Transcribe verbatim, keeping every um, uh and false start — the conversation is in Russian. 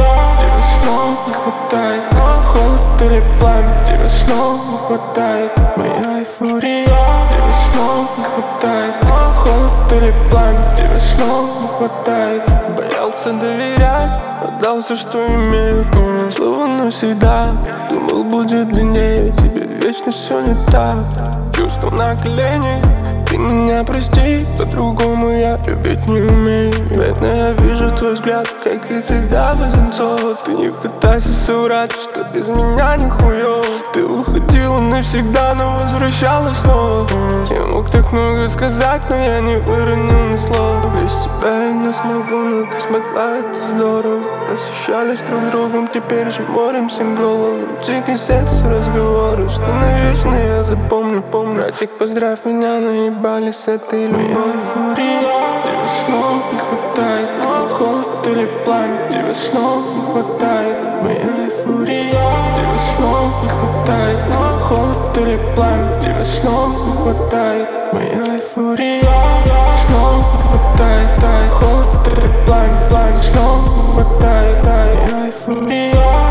Тебе снова не хватает холод или пламя, тебе снова не хватает моя эйфория. Тебе снова не хватает холод или пламя, тебе снова не хватает. Боялся доверять, отдал все, что имею, слово навсегда. Думал, будет длиннее, тебе вечно все не так. Чувства на колени, ты меня прости, по-другому я любить не умею. Ведь я вижу твой взгляд, как и всегда Вазенцова. Ты не пытайся соврать, что без меня не хуёво. Ты уходила навсегда, но возвращалась снова. Я мог так много сказать, но я не выронил ни слова. Без тебя я не смогу, но ты смогла, это здорово. Ощущались друг с другом, теперь же моремся голову. Дикий секс, разговоры, что навечно я запомню, помню. Братик, поздравь меня, наебали с этой любовью. Моя эйфория, тебе снова не хватает холод или пламя, тебе снова не хватает моя эйфория. Тебе снова не хватает холод или пламя, тебе снова не хватает моя эйфория. Снова не хватает, дай холод или пламя, пламя, снова не хватает, дай моя эйфория.